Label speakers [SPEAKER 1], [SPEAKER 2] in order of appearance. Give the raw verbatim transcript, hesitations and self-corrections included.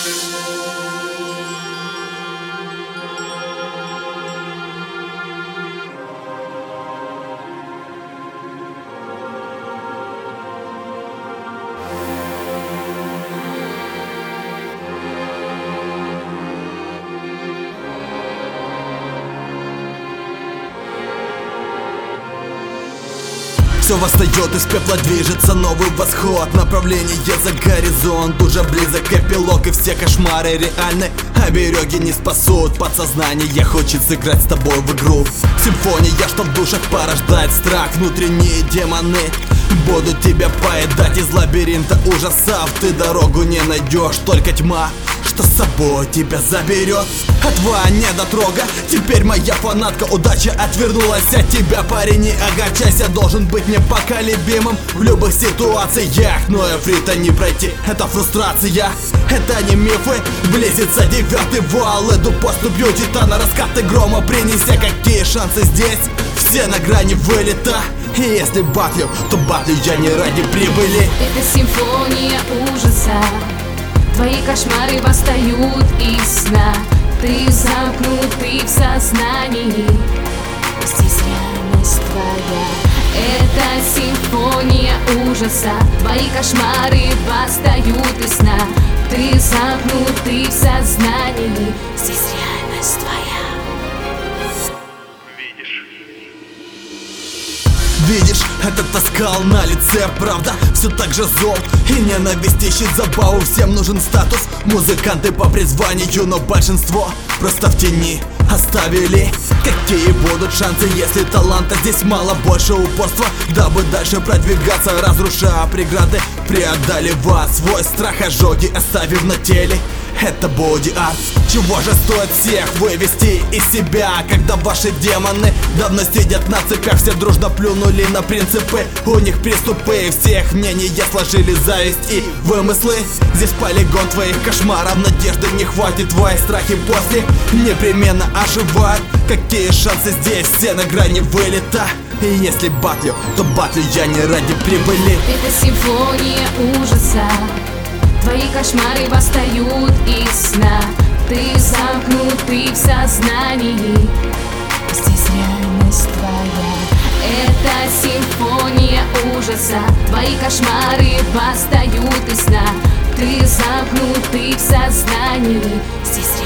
[SPEAKER 1] Все восстает из пепла, движется новый восход. Направление за горизонт, уже близок эпилог. И все кошмары реальны, обереги не спасут. Подсознание хочет сыграть с тобой в игру. Симфония, что в душах порождает страх. Внутренние демоны будут тебя поедать. Из лабиринта ужасов ты дорогу не найдешь. Только тьма, что с собой тебя заберет. А твоя недотрога теперь моя фанатка. Удача отвернулась от тебя, парень, не огорчайся. Должен быть непоколебимым в любых ситуациях. Но эфрита не пройти, это фрустрация. Это не мифы, близится девятый вал. Иду поступью титана, раскаты грома принеся. Какие шансы здесь, все на грани вылета. И если батлю, то батлю я не ради прибыли.
[SPEAKER 2] Это симфония ужаса. Твои кошмары восстают из сна. Ты замкнутый в сознании. Здесь реальность твоя. Это симфония ужаса. Твои кошмары восстают из сна. Ты замкнутый в сознании. Здесь реальность твоя.
[SPEAKER 1] Видишь, этот оскал на лице, правда, все так же зол. И ненависть ищет забаву, всем нужен статус. Музыканты по призванию, но большинство просто в тени оставили. Какие будут шансы, если таланта здесь мало? Больше упорства, дабы дальше продвигаться, разрушая преграды, преодолевая свой страх, ожоги оставив на теле. Это боди-арт. Чего же стоит всех вывести из себя, когда ваши демоны давно сидят на цепях? Все дружно плюнули на принципы, у них приступы, всех мнений сложили зависть и вымыслы. Здесь полигон твоих кошмаров, надежды не хватит, твои страхи после непременно оживают. Какие шансы здесь, все на грани вылета. И если батлю, то батлю я не ради прибыли.
[SPEAKER 2] Это симфония ужаса. Твои кошмары восстают из сна. Ты замкнутый в сознании. Здесь реальность твоя. Это симфония ужаса. Твои кошмары восстают из сна. Ты замкнутый в сознании. Здесь реальность